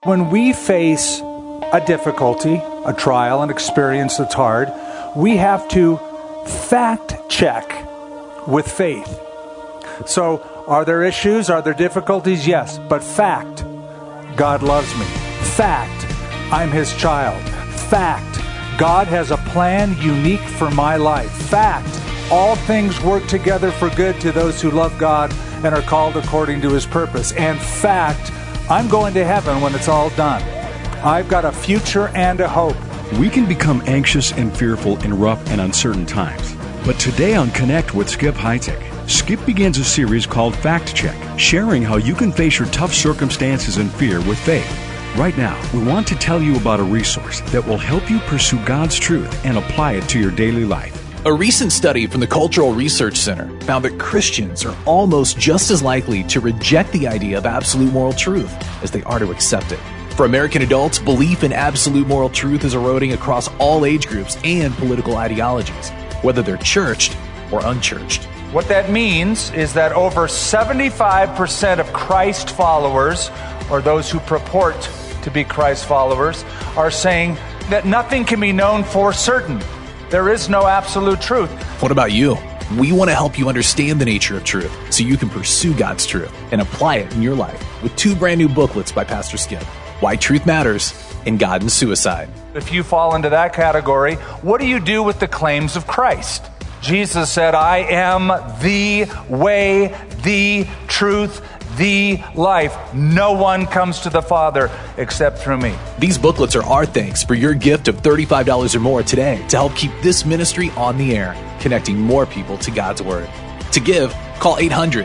When we face a difficulty, a trial, an experience that's hard, we have to fact check with faith. So, are there issues? Are there difficulties? Yes. But fact, God loves me. Fact, I'm His child. Fact, God has a plan unique for my life. Fact, all things work together for good to those who love God and are called according to His purpose. And fact, I'm going to heaven when it's all done. I've got a future and a hope. We can become anxious and fearful in rough and uncertain times. But today on Connect with Skip Heitzig, Skip begins a series called Fact Check, sharing how you can face your tough circumstances and fear with faith. Right now, we want to tell you about a resource that will help you pursue God's truth and apply it to your daily life. A recent study from the Cultural Research Center found that Christians are almost just as likely to reject the idea of absolute moral truth as they are to accept it. For American adults, belief in absolute moral truth is eroding across all age groups and political ideologies, whether they're churched or unchurched. What that means is that over 75% of Christ followers, or those who purport to be Christ followers, are saying that nothing can be known for certain. There is no absolute truth. What about you? We want to help you understand the nature of truth so you can pursue God's truth and apply it in your life with 2 brand new booklets by Pastor Skip, Why Truth Matters and God and Suicide. If you fall into that category, what do you do with the claims of Christ? Jesus said, I am the way, the truth, the life. No one comes to the Father except through me. These booklets are our thanks for your gift of $35 or more today to help keep this ministry on the air, connecting more people to God's Word. To give, call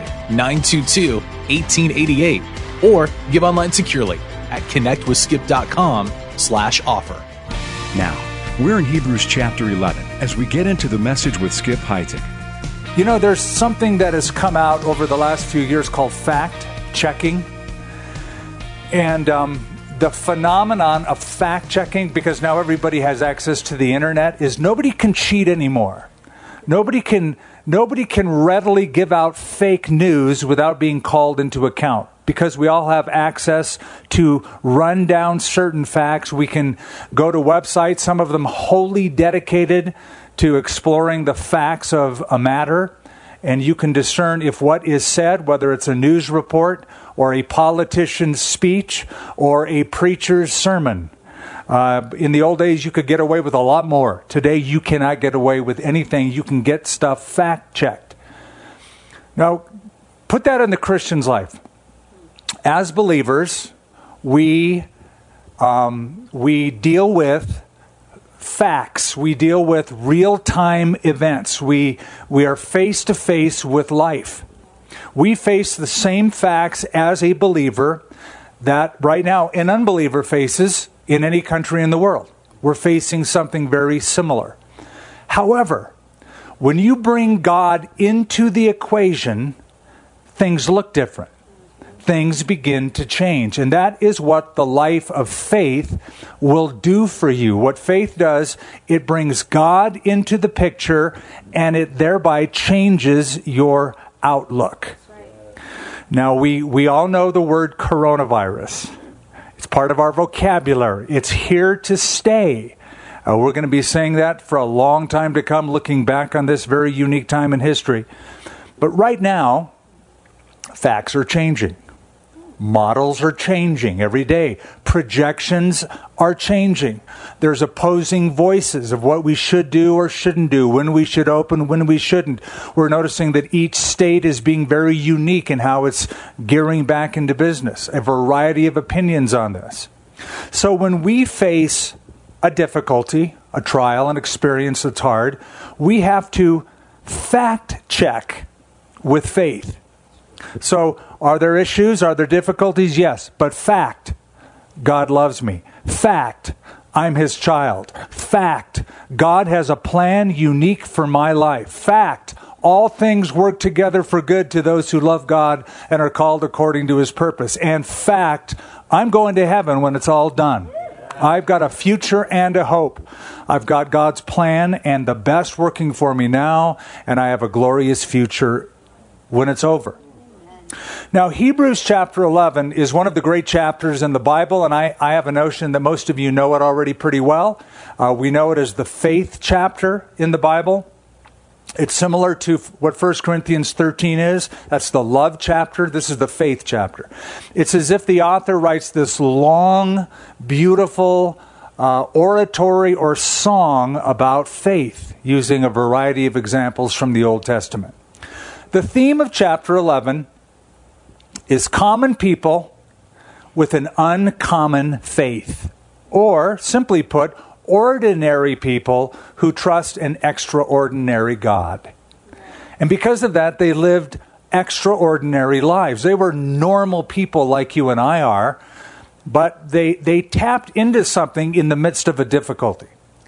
800-922-1888 or give online securely at connectwithskip.com/offer. Now, we're in Hebrews chapter 11 as we get into the message with Skip Heitzig. You know, there's something that has come out over the last few years called fact checking. And the phenomenon of fact checking, because now everybody has access to the internet, is nobody can cheat anymore. Nobody can readily give out fake news without being called into account. Because we all have access to run down certain facts. We can go to websites, some of them wholly dedicated to exploring the facts of a matter, and you can discern if what is said, whether it's a news report or a politician's speech or a preacher's sermon. In the old days, you could get away with a lot more. Today, you cannot get away with anything. You can get stuff fact-checked. Now, put that in the Christian's life. As believers, we deal with facts. We deal with real-time events. We are face-to-face with life. We face the same facts as a believer that right now an unbeliever faces in any country in the world. We're facing something very similar. However, when you bring God into the equation, things look different. Things begin to change. And that is what the life of faith will do for you. What faith does, it brings God into the picture and it thereby changes your outlook. Now, we all know the word coronavirus. It's part of our vocabulary. It's here to stay. We're going to be saying that for a long time to come, looking back on this very unique time in history. But right now, facts are changing. Models are changing every day. Projections are changing. There's opposing voices of what we should do or shouldn't do, when we should open, when we shouldn't. We're noticing that each state is being very unique in how it's gearing back into business. A variety of opinions on this. So when we face a difficulty, a trial, an experience that's hard, we have to fact check with faith. So, are there issues? Are there difficulties? Yes. But fact, God loves me. Fact, I'm His child. Fact, God has a plan unique for my life. Fact, all things work together for good to those who love God and are called according to His purpose. And fact, I'm going to heaven when it's all done. I've got a future and a hope. I've got God's plan and the best working for me now, and I have a glorious future when it's over. Now, Hebrews chapter 11 is one of the great chapters in the Bible, and I have a notion that most of you know it already pretty well. We know it as the faith chapter in the Bible. It's similar to what 1 Corinthians 13 is. That's the love chapter. This is the faith chapter. It's as if the author writes this long, beautiful oratory or song about faith, using a variety of examples from the Old Testament. The theme of chapter 11 is common people with an uncommon faith. Or, simply put, ordinary people who trust an extraordinary God. And because of that, they lived extraordinary lives. They were normal people like you and I are, but they tapped into something in the midst of a difficulty.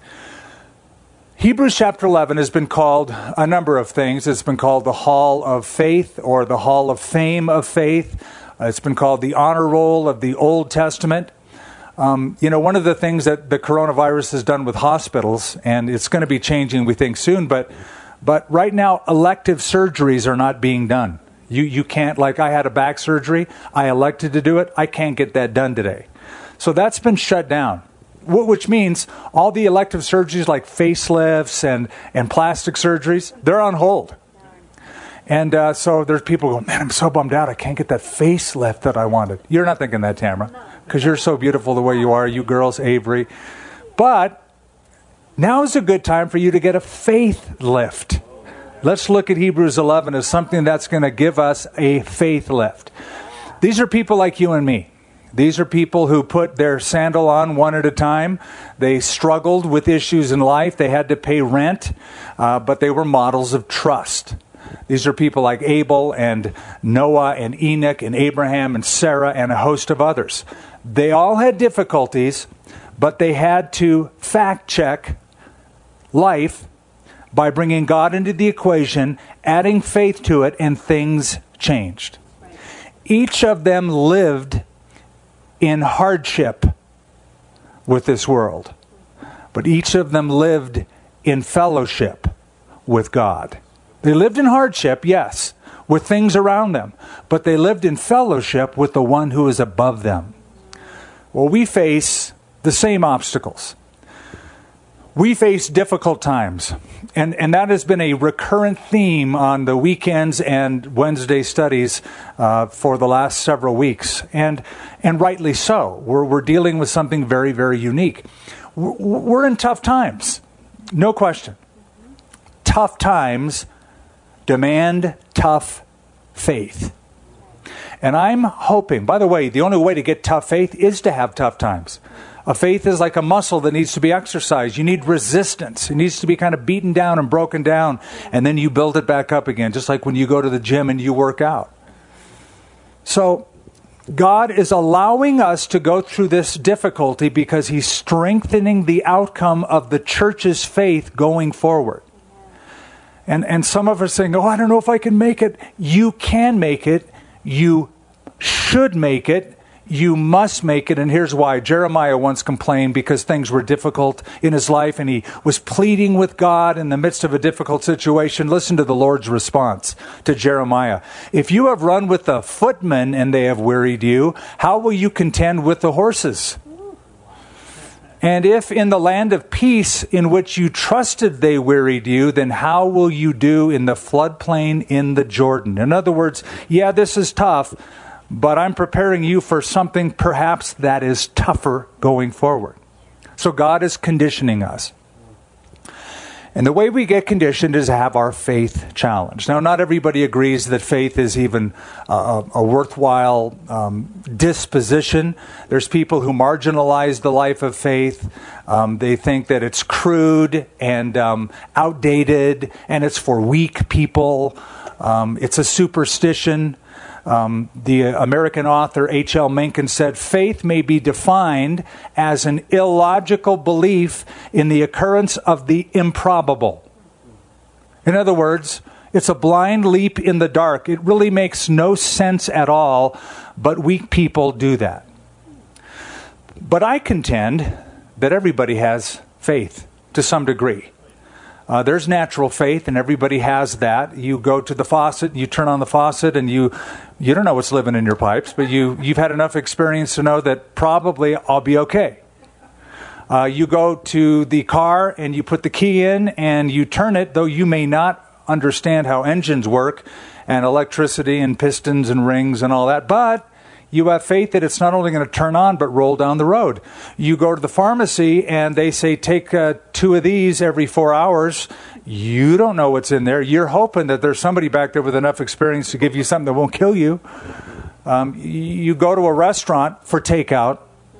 Hebrews chapter 11 has been called a number of things. It's been called the Hall of Faith or the Hall of Fame of Faith. It's been called the Honor Roll of the Old Testament. One of the things that the coronavirus has done with hospitals, and it's going to be changing, we think, soon, but right now, elective surgeries are not being done. You can't, like I had a back surgery, I elected to do it, I can't get that done today. So that's been shut down, which means all the elective surgeries like facelifts and plastic surgeries, they're on hold. And so there's people going, man, I'm so bummed out, I can't get that facelift that I wanted. You're not thinking that, Tamara, because you're so beautiful the way you are, you girls, Avery. But now is a good time for you to get a faith lift. Let's look at Hebrews 11 as something that's going to give us a faith lift. These are people like you and me. These are people who put their sandal on one at a time. They struggled with issues in life. They had to pay rent, but they were models of trust. These are people like Abel and Noah and Enoch and Abraham and Sarah and a host of others. They all had difficulties, but they had to fact check life by bringing God into the equation, adding faith to it, and things changed. Each of them lived in hardship with this world, but each of them lived in fellowship with God. They lived in hardship, yes, with things around them, but they lived in fellowship with the one who is above them. Well, we face the same obstacles. We face difficult times, and that has been a recurrent theme on the weekends and Wednesday studies for the last several weeks, and rightly so. We're dealing with something very, very unique. We're in tough times, no question. Tough times demand tough faith. And I'm hoping, by the way, the only way to get tough faith is to have tough times. A faith is like a muscle that needs to be exercised. You need resistance. It needs to be kind of beaten down and broken down, and then you build it back up again, just like when you go to the gym and you work out. So God is allowing us to go through this difficulty because He's strengthening the outcome of the church's faith going forward. And some of us are saying, I don't know if I can make it. You can make it. You should make it. You must make it, and here's why. Jeremiah once complained because things were difficult in his life, and he was pleading with God in the midst of a difficult situation. Listen to the Lord's response to Jeremiah. If you have run with the footmen and they have wearied you, how will you contend with the horses? And if in the land of peace in which you trusted they wearied you, then how will you do in the floodplain in the Jordan? In other words, yeah, this is tough, but I'm preparing you for something perhaps that is tougher going forward. So God is conditioning us. And the way we get conditioned is to have our faith challenged. Now, not everybody agrees that faith is even a worthwhile disposition. There's people who marginalize the life of faith. They think that it's crude and outdated, and it's for weak people. It's a superstition. The American author H.L. Mencken said, faith may be defined as an illogical belief in the occurrence of the improbable. In other words, it's a blind leap in the dark. It really makes no sense at all, but weak people do that. But I contend that everybody has faith to some degree. There's natural faith, and everybody has that. You go to the faucet, you turn on the faucet, and you don't know what's living in your pipes, but you've had enough experience to know that probably I'll be okay. You go to the car, and you put the key in, and you turn it, though you may not understand how engines work, and electricity, and pistons, and rings, and all that, but you have faith that it's not only going to turn on, but roll down the road. You go to the pharmacy, and they say, take 2 of these every 4 hours. You don't know what's in there. You're hoping that there's somebody back there with enough experience to give you something that won't kill you. You go to a restaurant for takeout,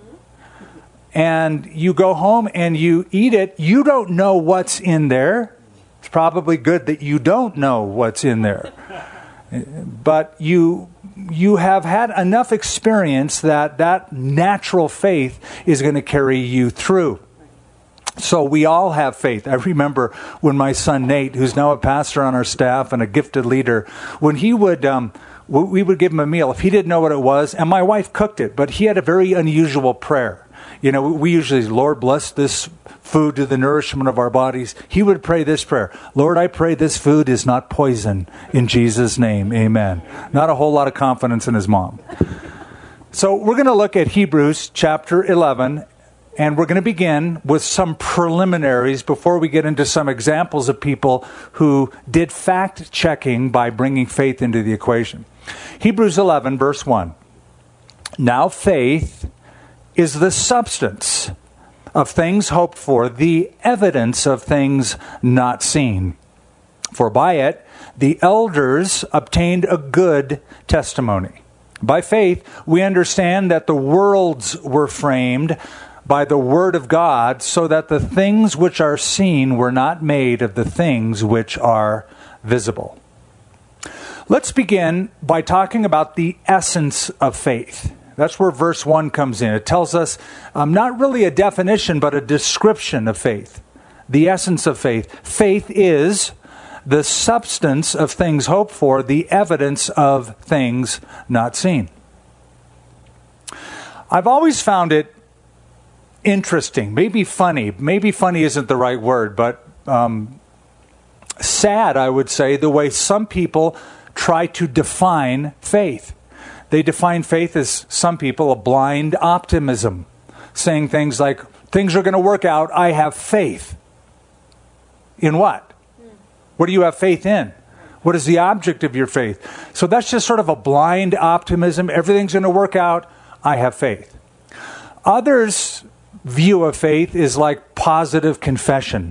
and you go home, and you eat it. You don't know what's in there. It's probably good that you don't know what's in there. But you have had enough experience that natural faith is going to carry you through. So we all have faith. I remember when my son Nate, who's now a pastor on our staff and a gifted leader, when he would, we would give him a meal. If he didn't know what it was, and my wife cooked it, but he had a very unusual prayer. You know, we usually, Lord, bless this food to the nourishment of our bodies. He would pray this prayer: Lord, I pray this food is not poison. In Jesus' name, amen. Not a whole lot of confidence in his mom. So we're going to look at Hebrews chapter 11, and we're going to begin with some preliminaries before we get into some examples of people who did fact-checking by bringing faith into the equation. Hebrews 11, verse 1. Now faith is the substance of things hoped for, the evidence of things not seen. For by it the elders obtained a good testimony. By faith we understand that the worlds were framed by the word of God, so that the things which are seen were not made of the things which are visible. Let's begin by talking about the essence of faith. That's where verse 1 comes in. It tells us not really a definition, but a description of faith. The essence of faith. Faith is the substance of things hoped for, the evidence of things not seen. I've always found it interesting, maybe funny. Maybe funny isn't the right word, but sad, I would say, the way some people try to define faith. They define faith as, some people, a blind optimism, saying things like, things are going to work out, I have faith. In what? What do you have faith in? What is the object of your faith? So that's just sort of a blind optimism. Everything's going to work out, I have faith. Others' view of faith is like positive confession.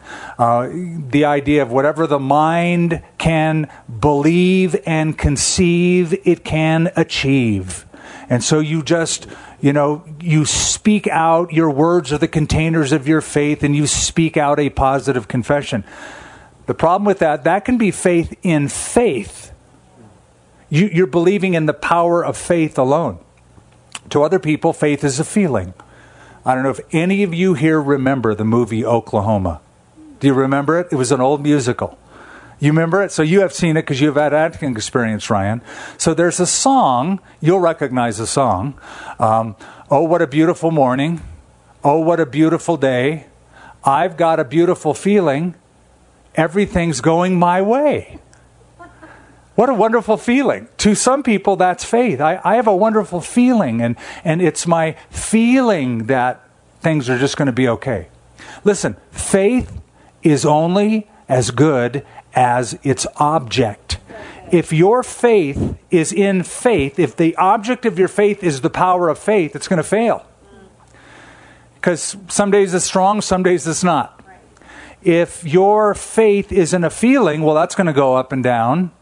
The idea of whatever the mind can believe and conceive, it can achieve. And so you just, you speak out, your words are the containers of your faith, and you speak out a positive confession. The problem with that can be faith in faith. You're believing in the power of faith alone. To other people, faith is a feeling. I don't know if any of you here remember the movie Oklahoma. Do you remember it? It was an old musical. You remember it? So you have seen it because you've had acting experience, Ryan. So there's a song. You'll recognize the song. Oh, what a beautiful morning. Oh, what a beautiful day. I've got a beautiful feeling. Everything's going my way. What a wonderful feeling. To some people, that's faith. I have a wonderful feeling, and it's my feeling that things are just going to be okay. Listen, faith is only as good as its object. If your faith is in faith, if the object of your faith is the power of faith, it's going to fail. Because some days it's strong, some days it's not. If your faith is in a feeling, well, that's going to go up and down.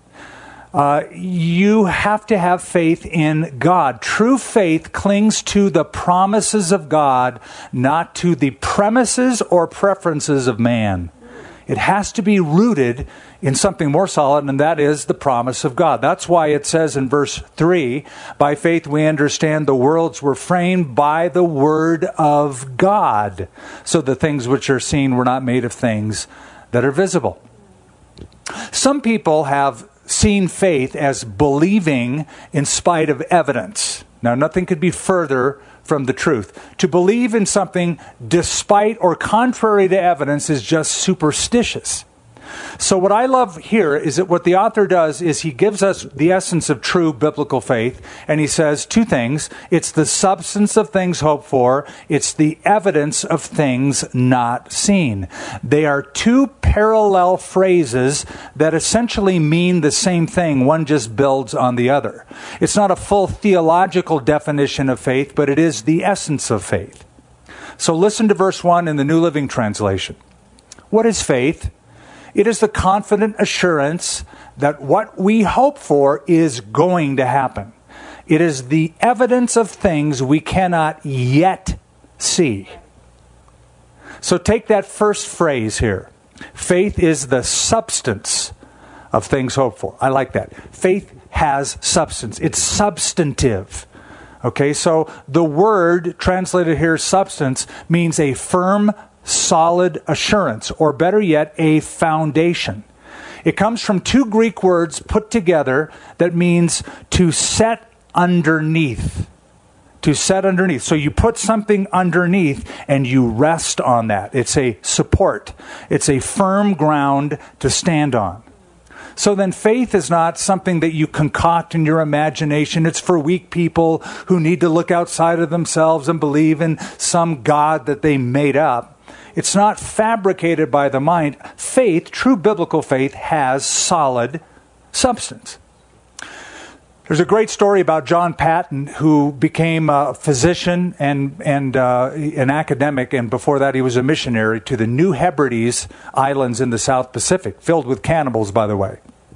You have to have faith in God. True faith clings to the promises of God, not to the premises or preferences of man. It has to be rooted in something more solid, and that is the promise of God. That's why it says in verse 3, by faith we understand the worlds were framed by the word of God. So the things which are seen were not made of things that are visible. Some people have seen faith as believing in spite of evidence. Now, nothing could be further from the truth. To believe in something despite or contrary to evidence is just superstitious. So what I love here is that what the author does is he gives us the essence of true biblical faith, and he says two things. It's the substance of things hoped for. It's the evidence of things not seen. They are two parallel phrases that essentially mean the same thing. One just builds on the other. It's not a full theological definition of faith, but it is the essence of faith. So listen to verse 1 in the New Living Translation. What is faith? It is the confident assurance that what we hope for is going to happen. It is the evidence of things we cannot yet see. So take that first phrase here. Faith is the substance of things hoped for. I like that. Faith has substance. It's substantive. Okay, so the word translated here, substance, means a firm, solid assurance, or better yet, a foundation. It comes from two Greek words put together that means to set underneath. To set underneath. So you put something underneath and you rest on that. It's a support. It's a firm ground to stand on. So then faith is not something that you concoct in your imagination. It's for weak people who need to look outside of themselves and believe in some God that they made up. It's not fabricated by the mind. Faith, true biblical faith, has solid substance. There's a great story about John Patton, who became a physician and an academic, and before that he was a missionary to the New Hebrides Islands in the South Pacific, filled with cannibals, by the way.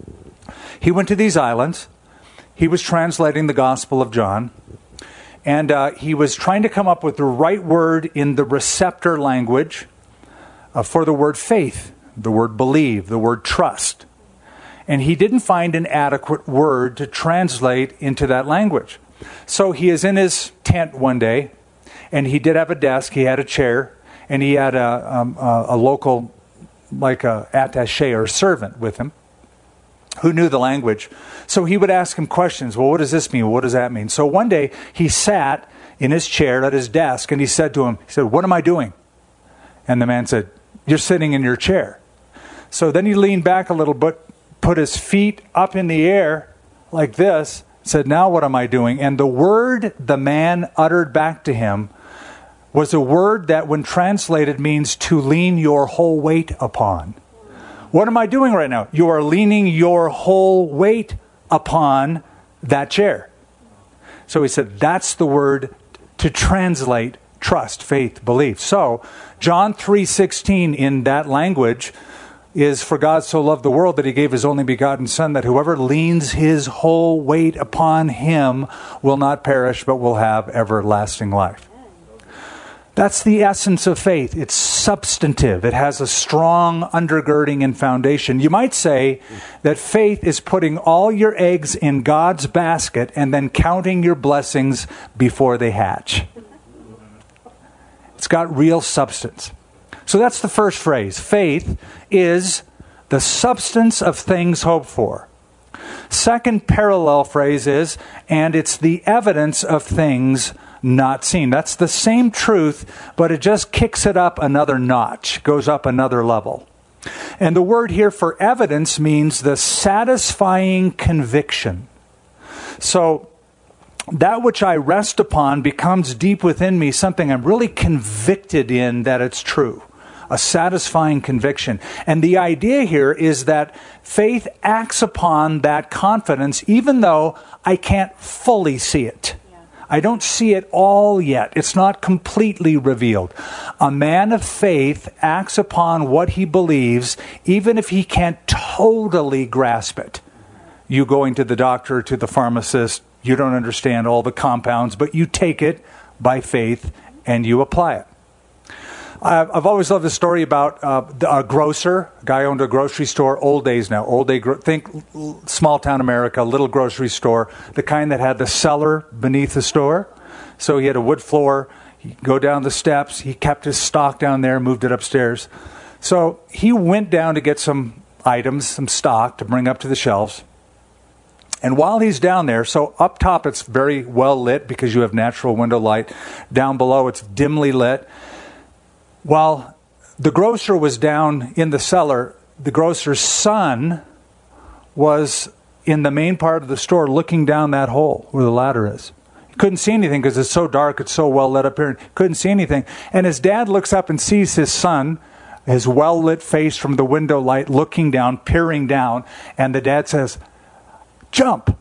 He went to these islands. He was translating the Gospel of John. And he was trying to come up with the right word in the receptor language for the word faith, the word believe, the word trust. And he didn't find an adequate word to translate into that language. So he is in his tent one day, and he did have a desk, he had a chair, and he had a local, like a attaché or servant with him, who knew the language. So he would ask him questions. Well, what does this mean? What does that mean? So one day he sat in his chair at his desk and he said to him, what am I doing? And the man said, you're sitting in your chair. So then he leaned back a little bit, put his feet up in the air like this, said, now what am I doing? And the word the man uttered back to him was a word that when translated means to lean your whole weight upon. What am I doing right now? You are leaning your whole weight upon that chair. So he said, that's the word to translate trust, faith, belief. So John 3:16 in that language is, for God so loved the world that he gave his only begotten Son, that whoever leans his whole weight upon him will not perish, but will have everlasting life. That's the essence of faith. It's substantive. It has a strong undergirding and foundation. You might say that faith is putting all your eggs in God's basket and then counting your blessings before they hatch. It's got real substance. So that's the first phrase. Faith is the substance of things hoped for. Second parallel phrase is, and it's the evidence of things not seen. That's the same truth, but it just kicks it up another notch, goes up another level. And the word here for evidence means the satisfying conviction. So that which I rest upon becomes deep within me, something I'm really convicted in that it's true. A satisfying conviction. And the idea here is that faith acts upon that confidence even though I can't fully see it. I don't see it all yet. It's not completely revealed. A man of faith acts upon what he believes, even if he can't totally grasp it. You going to the doctor, to the pharmacist, you don't understand all the compounds, but you take it by faith and you apply it. I've always loved the story about a grocer. A guy owned a grocery store, old days now. Think small town America, little grocery store, the kind that had the cellar beneath the store. So he had a wood floor. He'd go down the steps. He kept his stock down there, moved it upstairs. So he went down to get some items, some stock to bring up to the shelves. And while he's down there, so up top it's very well lit because you have natural window light. Down below it's dimly lit. While the grocer was down in the cellar, the grocer's son was in the main part of the store looking down that hole where the ladder is. He couldn't see anything because it's so dark, it's so well lit up here. Couldn't see anything. And his dad looks up and sees his son, his well-lit face from the window light, looking down, peering down. And the dad says, "Jump."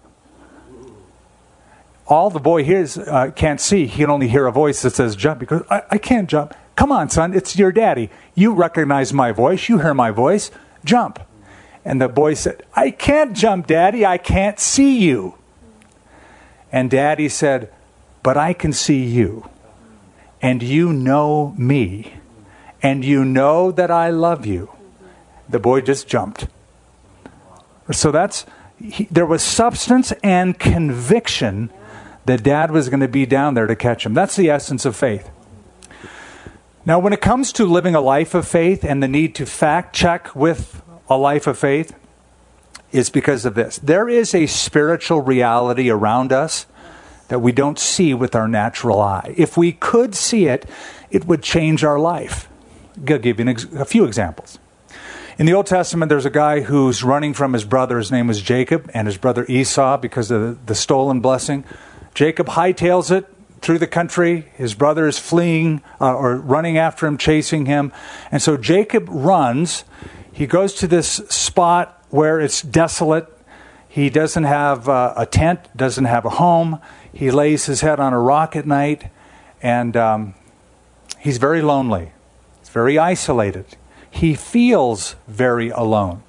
All the boy hears, can't see. He can only hear a voice that says, "Jump." He goes, I can't jump. "Come on, son, it's your daddy. You recognize my voice. You hear my voice. Jump." And the boy said, "I can't jump, Daddy. I can't see you." And Daddy said, "But I can see you. And you know me. And you know that I love you." The boy just jumped. So there was substance and conviction that Dad was going to be down there to catch him. That's the essence of faith. Now, when it comes to living a life of faith and the need to fact check with a life of faith, it's because of this. There is a spiritual reality around us that we don't see with our natural eye. If we could see it, it would change our life. I'll give you a few examples. In the Old Testament, there's a guy who's running from his brother. His name was Jacob, and his brother Esau, because of the stolen blessing. Jacob hightails it through the country. His brother is fleeing or running after him, chasing him. And so Jacob runs. He goes to this spot where it's desolate. He doesn't have a tent, doesn't have a home. He lays his head on a rock at night, and he's very lonely. He's very isolated. He feels very alone.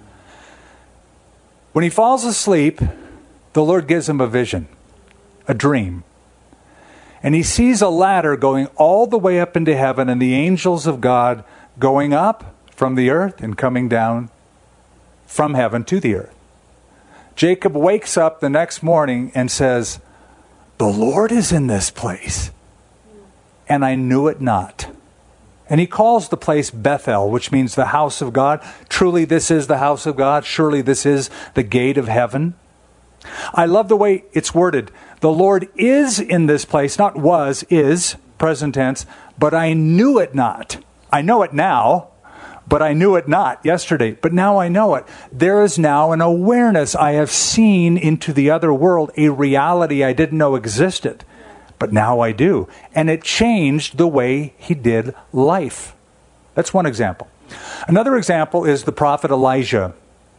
When he falls asleep, the Lord gives him a vision, a dream. And he sees a ladder going all the way up into heaven, and the angels of God going up from the earth and coming down from heaven to the earth. Jacob wakes up the next morning and says, "The Lord is in this place, and I knew it not." And he calls the place Bethel, which means the house of God. Truly, this is the house of God. Surely, this is the gate of heaven. I love the way it's worded. The Lord is in this place, not was, is, present tense, but I knew it not. I know it now, but I knew it not yesterday. But now I know it. There is now an awareness. I have seen into the other world a reality I didn't know existed. But now I do. And it changed the way he did life. That's one example. Another example is the prophet Elijah.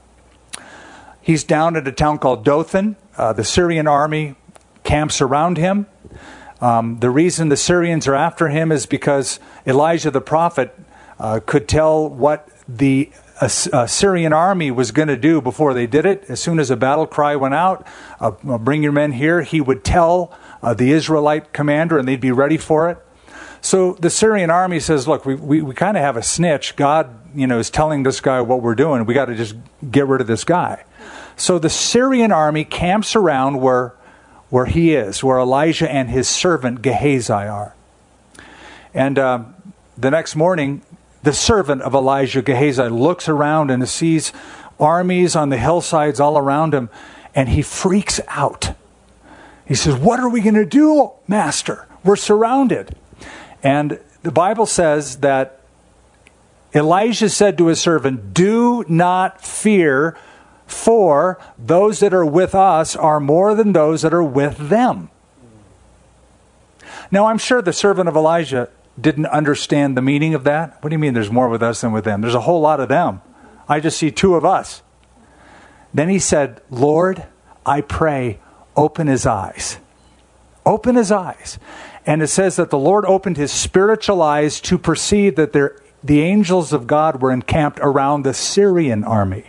He's down at a town called Dothan. The Syrian army camps around him. The reason the Syrians are after him is because Elijah the prophet could tell what the Syrian army was going to do before they did it. As soon as a battle cry went out, "Bring your men here," he would tell the Israelite commander, and they'd be ready for it. So the Syrian army says, "Look, we kind of have a snitch. God, is telling this guy what we're doing. We got to just get rid of this guy." So the Syrian army camps around where he is, where Elijah and his servant Gehazi are. And the next morning, the servant of Elijah, Gehazi, looks around and sees armies on the hillsides all around him, and he freaks out. He says, "What are we going to do, Master? We're surrounded." And the Bible says that Elijah said to his servant, "Do not fear, for those that are with us are more than those that are with them." Now, I'm sure the servant of Elijah didn't understand the meaning of that. What do you mean there's more with us than with them? There's a whole lot of them. I just see two of us. Then he said, "Lord, I pray, open his eyes." Open his eyes. And it says that the Lord opened his spiritual eyes to perceive that the angels of God were encamped around the Syrian army,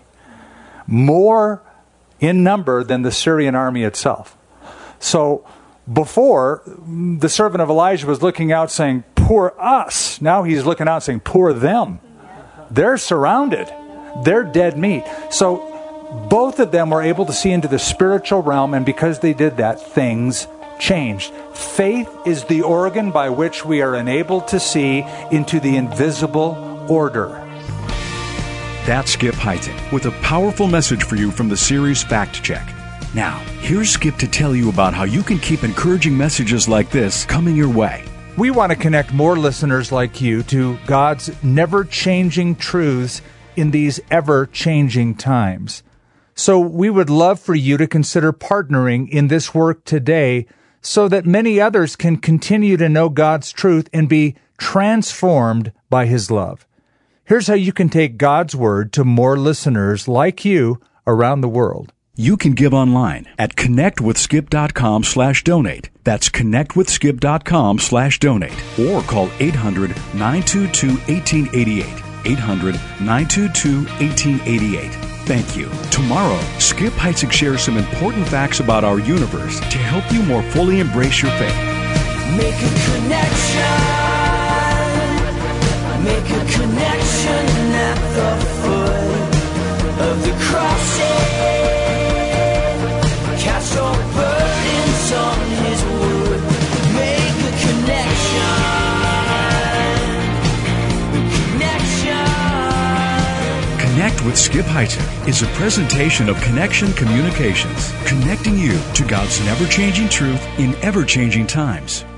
more in number than the Syrian army itself. So before, the servant of Elijah was looking out saying, "Poor us." Now he's looking out saying, "Poor them." They're surrounded. They're dead meat. So both of them were able to see into the spiritual realm, and because they did that, things changed. Faith is the organ by which we are enabled to see into the invisible order. That's Skip Heitzig with a powerful message for you from the series Fact Check. Now, here's Skip to tell you about how you can keep encouraging messages like this coming your way. We want to connect more listeners like you to God's never-changing truths in these ever-changing times. So we would love for you to consider partnering in this work today so that many others can continue to know God's truth and be transformed by His love. Here's how you can take God's Word to more listeners like you around the world. You can give online at connectwithskip.com/donate. That's connectwithskip.com/donate. Or call 800-922-1888. 800-922-1888. Thank you. Tomorrow, Skip Heitzig shares some important facts about our universe to help you more fully embrace your faith. Make a connection at the foot of the cross. Cast all burdens on His wood. Make a connection. Connect with Skip Heitzig is a presentation of Connection Communications, connecting you to God's never-changing truth in ever-changing times.